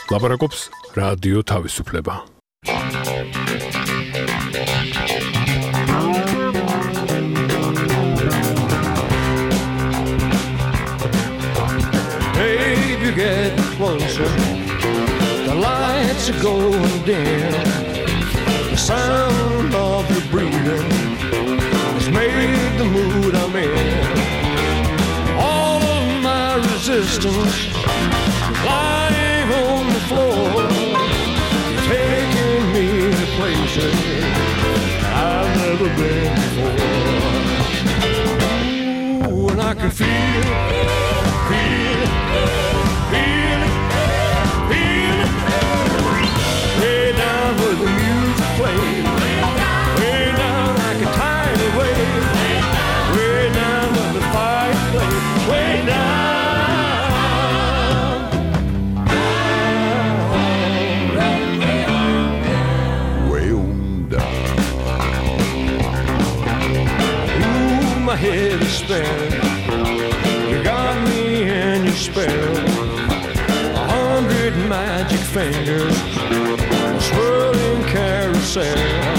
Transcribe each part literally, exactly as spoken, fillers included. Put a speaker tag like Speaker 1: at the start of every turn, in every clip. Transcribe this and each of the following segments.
Speaker 1: ლაპარაკობს რადიო თავისუფლება.
Speaker 2: Babe, you get closer. The lights are going dim. The sound of your breathing has made the mood I'm in. All of my resistance lying on the floor. You're taking me to places I've never been before. Ooh, and I can feel it, feel it, feel it, feel it. Way down where the music plays. Way down like a tiny wave. Way down where the fire plays. Way down. My head is spinning. You got me in your spell. A hundred magic fingers, a swirling carousel.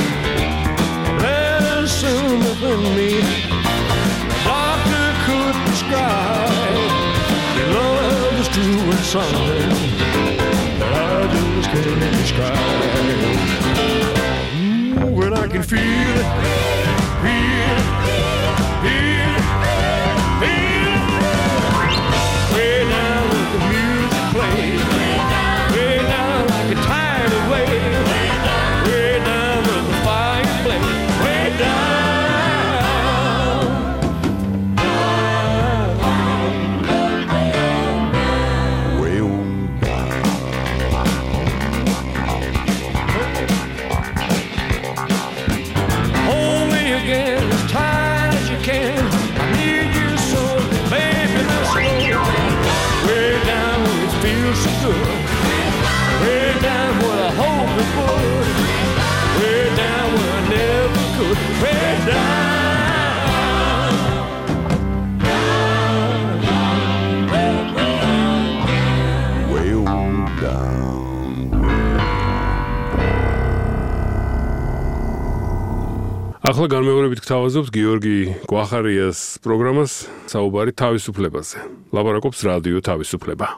Speaker 2: Medicine within me, the doctor could prescribe. Your love is doing something that I just can't describe. Ooh, and I can feel it, feel it. Feel it, feel it. Way down where the music plays. Way down like a tidal wave. Way down where the fire plays. Way down. Way on down. Hold me again as tight as you can. I need you so, baby, let's go. Way down where it feels so good. Way down where I hope it would. Way down where I never could. Way down. Way on down.
Speaker 1: ახლა განმეორებით გთავაზობთ გიორგი კვახარიას პროგრამას საუბარი თავისუფლებაზე. ლაპარაკობს რადიო თავისუფლება.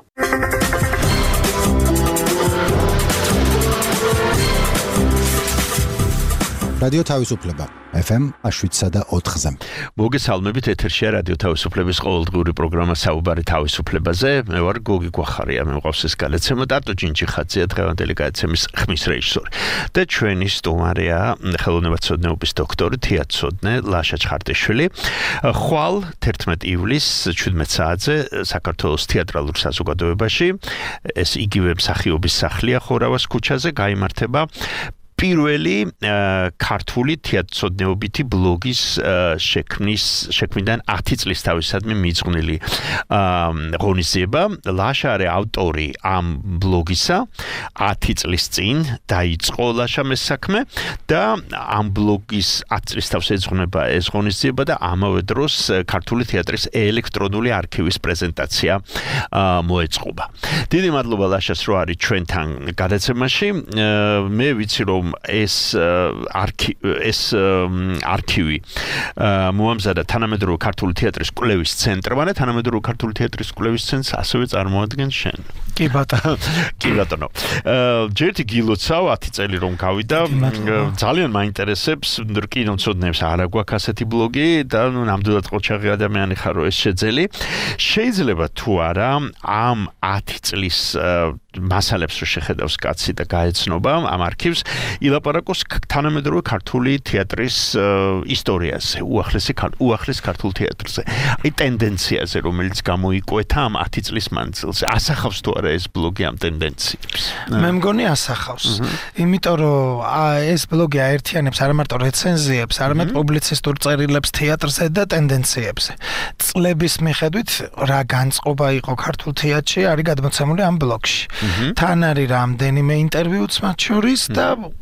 Speaker 3: რადიო თავისუფლება ეფ ემ შვიდსა და ოთხზე.
Speaker 4: მოგესალმებით, ეთერშია რადიო თავისუფლების ყოველდღიური პროგრამა საუბარი თავისუფლებაზე. მე ვარ გოგი კვახარია, მე მყავს ეს გადაცემა ტატო ჯინჯიხაძეა, დღევანდელი გადაცემის ხმის რეჟისორი. და ჩვენი სტუმარია ხელოვნებაცოდნეობის დოქტორი, თეატრცოდნე ლაშა ჩხარტიშვილი. ხვალ თერთმეტი ივლისს შვიდმეტ საათზე საქართველოს თეატრალურ საზოგადოებაში, ეს იგივე მსახიობის სახლია ხორავას ქუჩაზე გაიმართება პირველი ქართული თეატრცოდნეობითი ბლოგის შექმნის შექმნიდან ათი წლის თავისადმი მიძღვნილი ღონისძიება. ლაშა არის ავტორი ამ ბლოგისა. ათი წლის წინ დაიწყო ლაშამ ეს საქმე და ამ ბლოგის ათი წლის თავს ეძღვნება ეს ღონისძიება და ამავე დროს ქართული თეატრის ელექტრონული არქივის პრეზენტაცია მოეწყობა. დიდი მადლობა ლაშას, რომ არის ჩვენთან გადაცემაში. მე ვიცი, რომ ეს არქი ეს არქივი მოამზადა თანამედროვე ქართული თეატრის კვლევის ცენტრმა და თანამედროვე ქართული თეატრის კვლევის ცენტრს ასევე წარმოადგენს შენ.
Speaker 5: კი ბატონო.
Speaker 4: კი ბატონო. ჯერთი გილოცავ ათი წელი რომ გავიდა, ძალიან მაინტერესებს კინომცოდნეებს არა გვაქვს ასეთი ბლოგი და ნუ ნამდვილად ყოჩაღი ადამიანი ხარ რომ ეს შეძელი. შეიძლება თუ არა ამ ათი წლის მასალებს რო შეხედავს კაცი და გაეცნობა ამ არქივს, ილაპარაკოს თანამედროვე ქართული თეატრის ისტორიაზე, უახლესი უახლეს ქართულ თეატრზე. აი ტენდენციაზე, რომელიც გამოიკვეთა ამ ათი წლის მანძილზე. ასახავს თუ არა ეს ბლოგი ამ ტენდენციებს?
Speaker 5: მე მგონი ასახავს. იმიტომ რომ ეს ბლოგი აერთიანებს არა მარტო რეცენზიებს, არამედ პუბლიცისტურ წერილებს თეატრზე და ტენდენციებზე. წლების მიხედვით რა განწყობა იყო ქართულ თეატრში არის გადმოცემული ამ ბლოგში. თან არის რამდენიმე ინტერვიუც მათ შორის და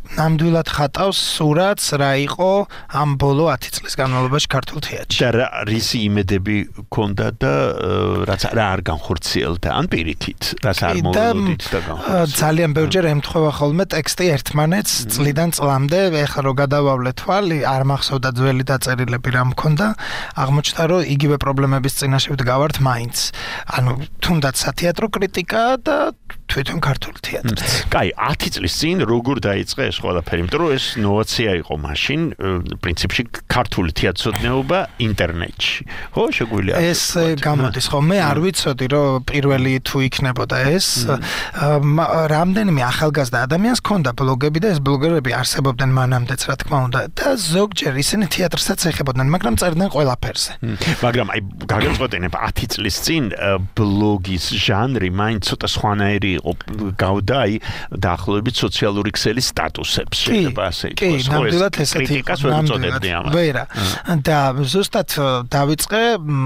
Speaker 5: ნამდვილად ხატავს სურათს რა იყო ამ ბოლო ათი წლის განმავლობაში ქართულ თეატრში.
Speaker 4: და რა რისი იმედები ქონდა და რაც რა არ განხორციელდა ან პირიქით რაც არ მოვლოდით და განხორციელდა.
Speaker 5: ძალიან ბევრჯერ ემთხვევა ხოლმე ტექსტი ერთმანეთს წლიდან წლამდე, ეხლა რო გადავავლე თვალი, არ მახსოვდა ძველი დაწერილები რა მქონდა, აღმოჩნდა რომ იგივე პრობლემების წინაშე ვდგავართ მაინც. ანუ თუნდაც სათეატრო კრიტიკა და თვითონ ქართული თეატრიც.
Speaker 4: კაი, ათი წლის წინ როგორ დაიწყე ეს ყველაფერი? იმიტომ რომ ეს ნოვაცია იყო მაშინ, პრინციპში ქართული თეატროსნეობა ინტერნეტში. ხო, შეგვიძლია.
Speaker 5: ეს გამოდის ხო? მე არ ვიცოდი რომ პირველი თუ იქნებოდა ეს. რამდენიმე ახალგაზრდა ადამიანს ჰქონდა ბლოგები და ეს ბლოგერები არსებობდნენ მანამდეც, რა თქმა უნდა. და ზოგჯერ ისინი თეატრსაც ეხებოდნენ, მაგრამ წერდნენ ყველაფერზე.
Speaker 4: მაგრამ აი გაგაწყვეტინებ ათი წლის წინ ბლოგის ჟანრი მაინც ცოტა სხვანაირი იყო, გავდა აი დაახლოებით სოციალური ქსელის სტატუსებს, შეიძლება ასე
Speaker 5: ითქვას. კი, ნამდვილად ესეთი
Speaker 4: კრიტიკას ვერ უწოდებდი ამას.
Speaker 5: ვერა. და ზუსტად დავიწყე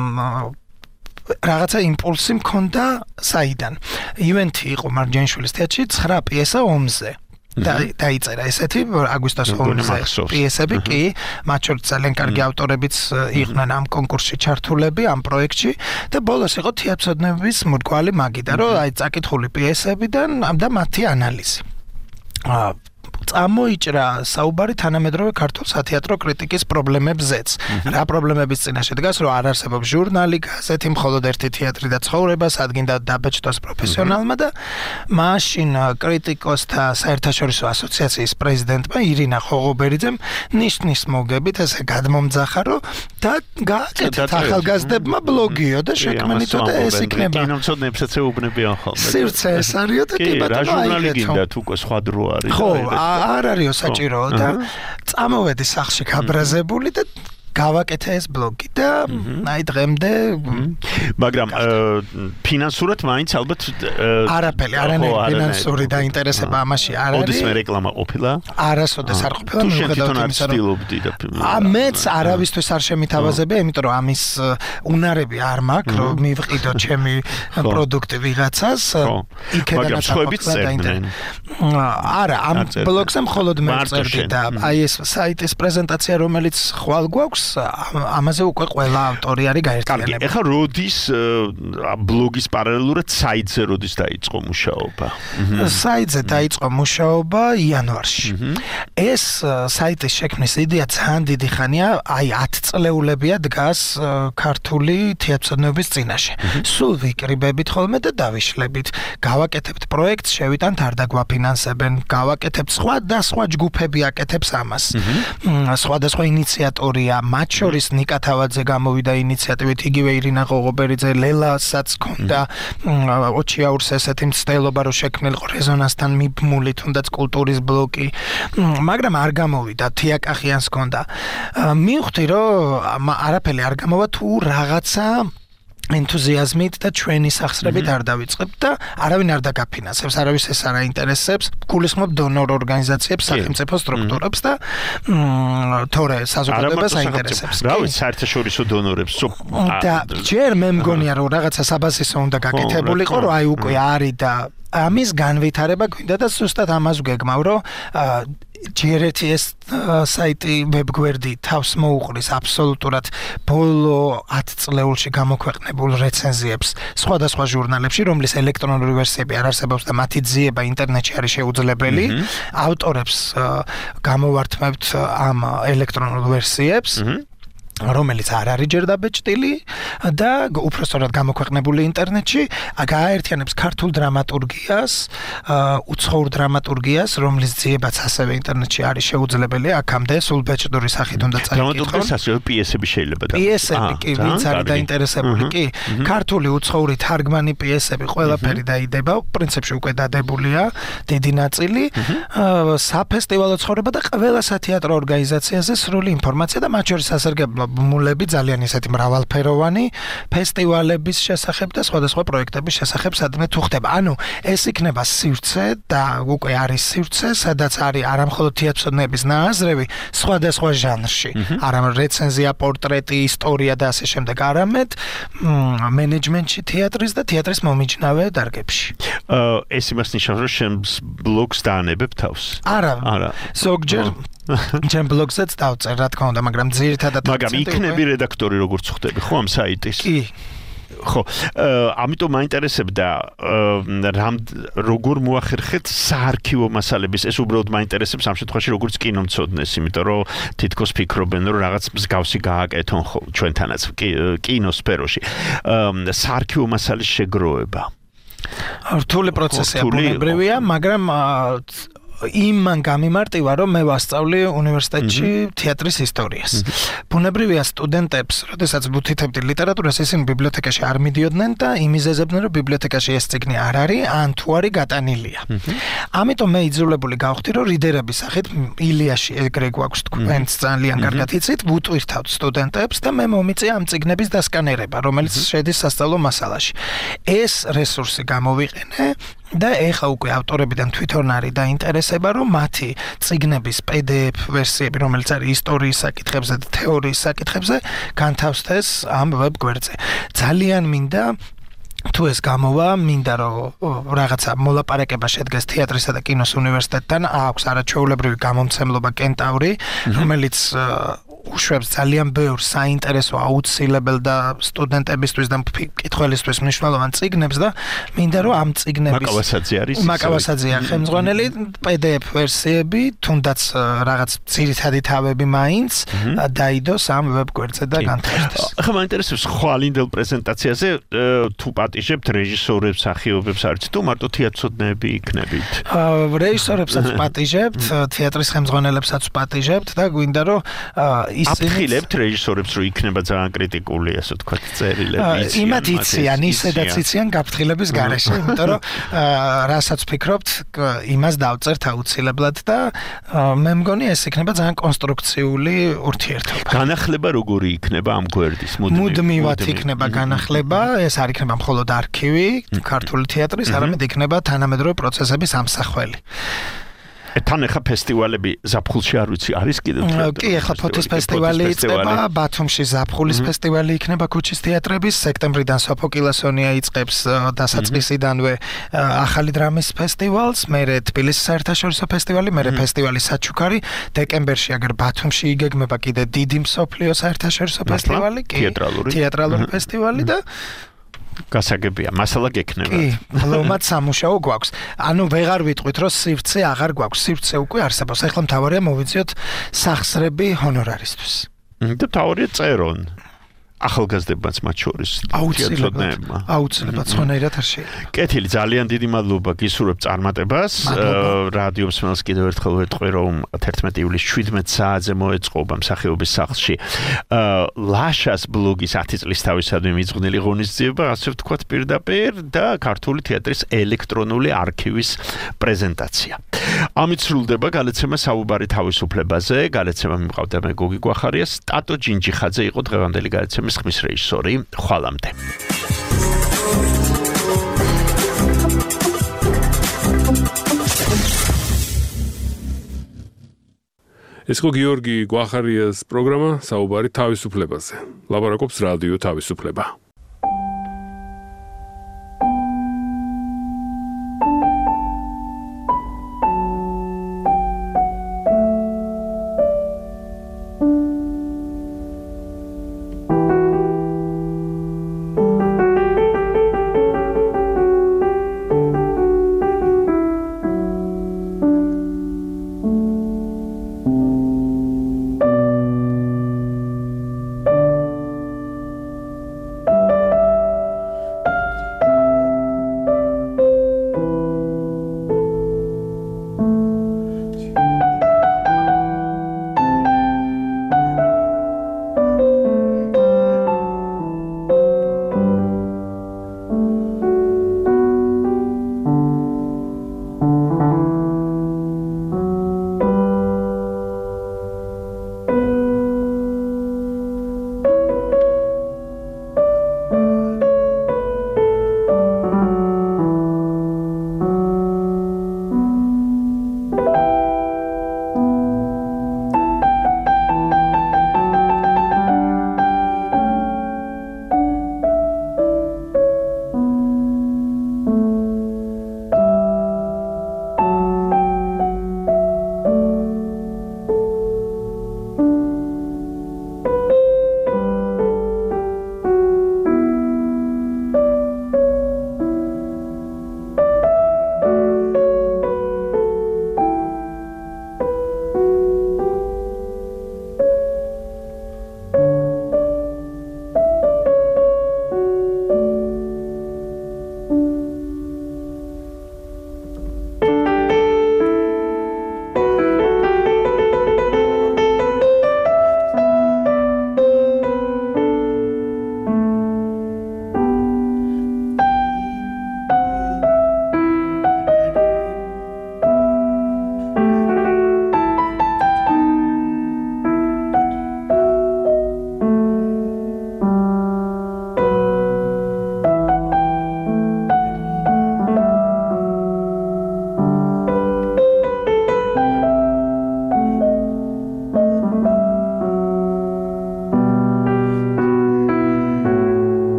Speaker 5: რაღაცა იმპულსი მქონდა საიდან. ივენთი იყო მარჯანიშვილის თეატრში ცხრა პიესა ომზე. და დაიწერა ესეთი აგვისტოს ომზე პიესები, კი, მათ შორის ძალიან კარგი ავტორებიც იყვნენ ამ კონკურსში ჩართულები, ამ პროექტში და ბოლოს იყო თეატროსნეობის მრგვალი მაგიდა, რომ აი წაკითხული პიესებიდან და მათი ანალიზი. აა წამოიჭრა საუბარი თანამედროვე ქართულ სათეატრო კრიტიკის პრობლემებზეც. რა პრობლემების წინაშე დგას, რომ არ არსებობს ჟურნალი, გაზეთი, მხოლოდ ერთი თეატრი და ცხოვრება, სადგინდა დაბეჭდოს პროფესიონალმა და მაშინ კრიტიკოსთა საერთაშორისო ასოციაციის პრეზიდენტმა ირინა ხოღობერიძემ ნიშნის მოგებით ესე გადმომძახა, რომ და გააკეთეთ ახალგაზრდებმა ბლოგიო და შექმნითო და ეს იქნება.
Speaker 4: კინომცოდნებსაც ეუბნებიან ხოლმე.
Speaker 5: სივრცე ეს არისო და კი ბატონო,
Speaker 4: რა ჟურნალი გინდათ უკვე სხვა დრო არის.
Speaker 5: ხო, არ არისო საჭირო და წამოვედი სახლში გაბრაზებული და გავაკეთე ეს ბლოგი და აი დღემდე
Speaker 4: მაგრამ ფინანსურად მაინც ალბათ
Speaker 5: არაფერი არანაირი ფინანსური დაინტერესება ამაში არ არის.
Speaker 4: ოდის მე რეკლამა ყოფილა?
Speaker 5: არასოდეს არ ყოფილა, მიუხედავად იმისა, რომ მეც არავისთვის არ შემითავაზებია, იმიტომ რომ ამის უნარები არ მაქვს, რომ მივყიდო ჩემი პროდუქტი ვიღაცას, იქედანაც აყვავდა დაინტერესება. არა, ამ ბლოგზე მხოლოდ მე წერდი და აი ეს საიტის პრეზენტაცია, რომელიც ხვალ გვაქვს ამაზე უკვე ყველა ავტორი არის გაერთიანებული.
Speaker 4: კარგი, ეხლა როდის ბლოგის პარალელურად საიტზე როდის დაიწყო მუშაობა?
Speaker 5: საიტზე დაიწყო მუშაობა იანვარში. ეს საიტის შექმნის იდეა ძალიან დიდი ხანია, აი ათი წლეულებია დგას ქართული თეატროსნეობის წინაშე. სულ ვიკრიბებით ხოლმე და დავიშლებით. გავაკეთებთ პროექტს, შევიტანთ არ დაგვაფინანსებენ, გავაკეთებთ სხვა და სხვა ჯგუფები აკეთებს ამას. სხვადასხვა ინიციატორია, მათ შორის ნიკა თავაძე გამოვიდა ინიციატივით, იგივე ირინა ღოღობერიძე, ლელასაც ჰქონდა ოჩიაურს ესეთი მცდელობა, რომ შექმნილიყო რეზონანსთან მიბმული თუნდაც კულტურის ბლოკი, მაგრამ არ გამოვიდა, თიაკახიანს ჰქონდა. მივხვდი, რომ არაფერი არ გამოვა თუ რაღაცა ენთუზიაზმით და ჩვენი სახსრებით არ დავიწყებ და არავინ არ დაგაფინანსებს, არავის ეს არ აინტერესებს, გულისხმობ დონორ ორგანიზაციებს, სახელმწიფო სტრუქტურებს და თორე საზოგადოებას აინტერესებს.
Speaker 4: რა ვიცი, საერთაშორისო დონორებს.
Speaker 5: და ჯერ მე მგონია რომ რაღაცა საბაზისო უნდა გაკეთებულიყო, რომ აი უკვე არის და ამის განვითარება გვინდა და ზუსტად ამას ვგეგმავ, რომ ჯერ ერთი ეს საიტი ვებგვერდი თავს მოუყრის აბსოლუტურად ბოლო ათი წლეულში გამოქვეყნებულ რეცენზიებს სხვადასხვა ჟურნალებში, რომლის ელექტრონური ვერსიები არ არსებობს და მათი ძიება ინტერნეტში არის შეუძლებელი. ავტორებს გამოვართმევთ ამ ელექტრონულ ვერსიებს. რომელიც არ არის ჯერ დაბეჭდილი და უпростоრად გამოქვეყნებული ინტერნეტში, გააერთიანებს ქართულ დრამატურგიას, უცხოურ დრამატურგიას, რომლის ძიებაც ასევე ინტერნეტში არის შეუძლებელი, აქამდე სულ ბეჭდური სახით უნდა წაიკითხონ.
Speaker 4: დრამატურგიას ასევე პიესები შეიძლება და
Speaker 5: პიესები კი, ვინც არის დაინტერესებული, კი, ქართული უცხოური თარგმანი პიესები ყველაფერი დაიდება, პრინციპში უკვე დადებულია დიდი ნაწილი, საფესტივალო ცხოვრება და ყველა სათეატრო ორგანიზაციაზე სრული ინფორმაცია და მათ შორის სასარგებლო მულები ძალიან ისეთი მრავალფეროვანი ფესტივალების შესახებ და სხვადასხვა პროექტების შესახებ სადმე თუ ხდება. ანუ ეს იქნება სივრცე და უკვე არის სივრცე, სადაც არის არა მხოლოდ თეატროსნების ნააზრევი, სხვადასხვა ჟანრში. არა რეცენზია, პორტრეტი, ისტორია და ასე შემდეგ, არამედ მენეჯმენტში თეატრის და თეატრის მომიჯნავე დარგებში.
Speaker 4: ეს იმას ნიშნავს, რომ შენს ბლოგს დაანებებ თავს?
Speaker 5: არა. არა. ზოგჯერ ჩემ ბლოგზეც დავწერ, რა თქმა უნდა, მაგრამ ძირითადად
Speaker 4: მაგრამ იქნები რედაქტორი როგორც ხვდები, ხო ამ საიტის?
Speaker 5: კი.
Speaker 4: ხო, ამიტომ მაინტერესებდა რამ როგორ მოახერხეთ საარქივო მასალების, ეს უბრალოდ მაინტერესებს ამ შემთხვევაში როგორც კინომცოდნეს, იმიტომ რომ თითქოს ფიქრობენ რომ რაღაც მსგავსი გააკეთონ ხო ჩვენთანაც კინოსფეროში. საარქივო მასალის შეგროვება.
Speaker 5: რთული პროცესია, ბუნებრივია, მაგრამ იმან გამიმარტივა, რომ მე ვასწავლი უნივერსიტეტში თეატრის ისტორიას. ბუნებრივია სტუდენტებს, როდესაც ვუთითებდი ლიტერატურას, ისინი ბიბლიოთეკაში არ მიდიოდნენ და იმიზეზებდნენ, რომ ბიბლიოთეკაში ეს წიგნი არ არის, ან თუ არის გატანილია. ამიტომ მე იძულებული გავხდი, რომ რიდერების სახით ილიაში ეგრე გვაქვს თქვენც ძალიან კარგად იცით, ვუტვირთავთ სტუდენტებს და მე მომიწია ამ წიგნების დასკანერება, რომელიც შედის სასწავლო მასალაში. ეს რესურსი გამოვიყენე და ეხა უკვე ავტორებიდან თვითონ არის დაინტერესება, რომ მათი წიგნების პი დი ეფ ვერსიები, რომელიც არის ისტორიის საკითხებზე და თეორიის საკითხებზე, განთავსდეს ამ ვებ გვერდზე. ძალიან მინდა თუ ეს გამოვა, მინდა რომ რაღაცა მოლაპარაკება შედგეს თეატრისა და კინოს უნივერსიტეტთან, აქვს არაჩვეულებრივი გამომცემლობა კენტავრი, რომელიც უშვებს ძალიან ბევრ საინტერესო აუცილებელ და სტუდენტებისთვის და მკითხველისთვის მნიშვნელოვან წიგნებს და მინდა რომ ამ წიგნების
Speaker 4: მაკავასაძე არის
Speaker 5: მაკავასაძეა ხელმძღვანელი პი დი ეფ ვერსიები თუნდაც რაღაც ძირითადი თავები მაინც დაიდოს ამ ვებ გვერდზე და განთავსდეს.
Speaker 4: ახლა მაინტერესებს ხვალინდელ პრეზენტაციაზე თუ პატიჟებთ რეჟისორებს, მსახიობებს არც თუ მარტო თეატროსნები იქნებით?
Speaker 5: რეჟისორებსაც პატიჟებთ, თეატრის ხელმძღვანელებსაც პატიჟებთ და გვინდა რომ
Speaker 4: აფრთხილებთ რეჟისორებს, რომ იქნება ძალიან კრიტიკული, ასე ვთქვათ, წერილები.
Speaker 5: იმათ იციან, ისედაც იციან გაფრთხილების გარეშე, იმიტომ რომ რასაც ფიქრობთ, იმას დავწერთ აუცილებლად და მე მგონი ეს იქნება ძალიან კონსტრუქციული ურთიერთობა.
Speaker 4: განახლება როგორი იქნება ამ გვერდის?
Speaker 5: მუდმივად იქნება განახლება, ეს არ იქნება მხოლოდ არქივი ქართული თეატრის, არამედ იქნება თანამედროვე პროცესების ამსახველი.
Speaker 4: თან ახლა ფესტივალები ზაფხულში არ ვიცი არის კიდევ თეატრი.
Speaker 5: კი, ახლა ფოთის ფესტივალი იწყება, ბათუმში ზაფხულის ფესტივალი იქნება ქუჩის თეატრების, სექტემბრიდან სოფოკილასონია იწყებს დასაწყისიდანვე ახალი დრამის ფესტივალს, მერე თბილისის საერთაშორისო ფესტივალი, მერე ფესტივალი საჩუქარი, დეკემბერში აგერ ბათუმში იგეგმება კიდე დიდი მსოფლიო საერთაშორისო ფესტივალი, კი, თეატრალური ფესტივალი და
Speaker 4: გასაგებია, მასალა გექნება.
Speaker 5: კი, მალომაც სამუშაო გვაქვს. ანუ ვეღარ ვიტყვით, რომ სივრცე აღარ გვაქვს, სივრცე უკვე არსებობს. ახლა მთავარია მოვიძიოთ სახსრები ჰონორარისთვის.
Speaker 4: და მთავარია წერონ. ახალგაზრდებმაც მათ შორის
Speaker 5: აუცილებლად აუცილებლად ხონერად არ შეიძლება.
Speaker 4: კეთილი, ძალიან დიდი მადლობა გისურვებ წარმატებას. რადიო მსმენელს კიდევ ერთხელ ვეთყვი, რომ თერთმეტი ივლისის შვიდმეტ საათზე მოეწყობა მსახიობის სახლში ლაშას ბლოგის ათი წლის თავისადმი მიძღვნილი ღონისძიება, ასე ვთქვათ, პირდაპირ და ქართული თეატრის ელექტრონული არქივის პრეზენტაცია. ამით სრულდება გალეცემა საუბარი თავისუფლებაზე. გალეცემა მიმყავდა მე გოგი გვახარია, სტატო ჯინჯიხაძე იყო დღევანდელი გალეცემის ხმის რეჟისორი. ხვალამდე.
Speaker 1: ეს იყო გიორგი გვახარიას პროგრამა საუბარი თავისუფლებაზე. ლაპარაკობს რადიო თავისუფლება.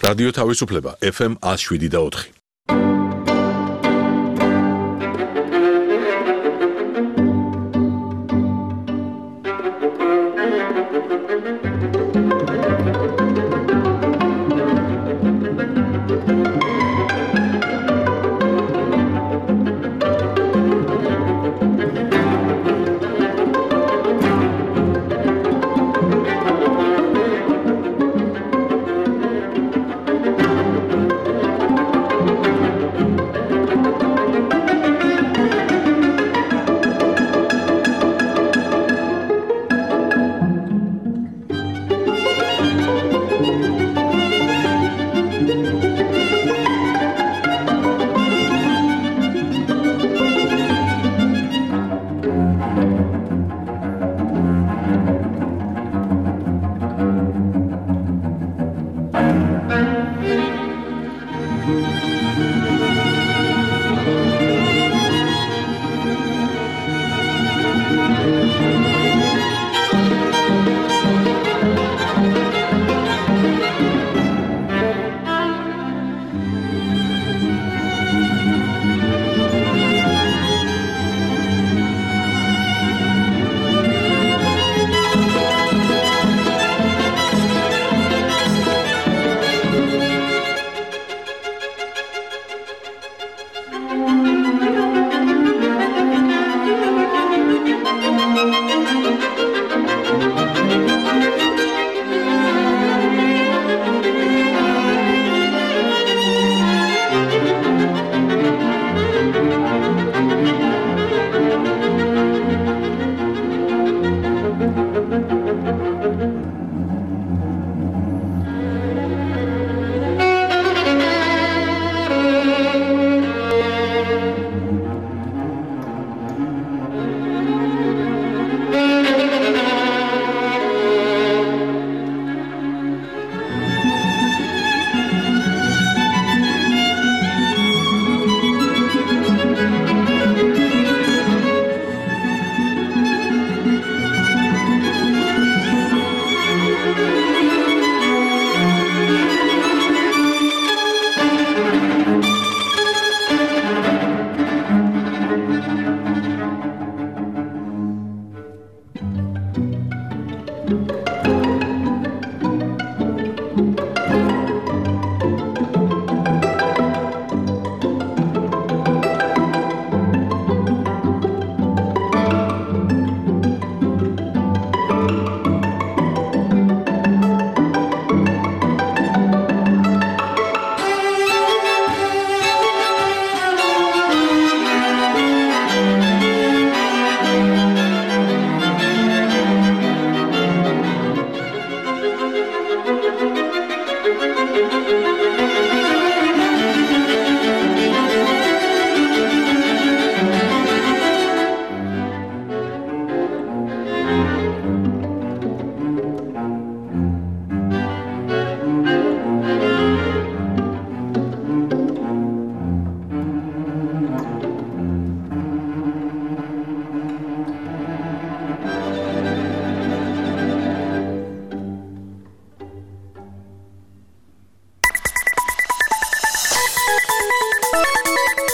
Speaker 6: რადიო თავისუფლება ეფ ემ one oh seven და four.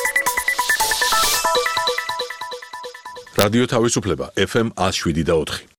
Speaker 6: რადიო თავისუფლება ეფ ემ one oh seven და four.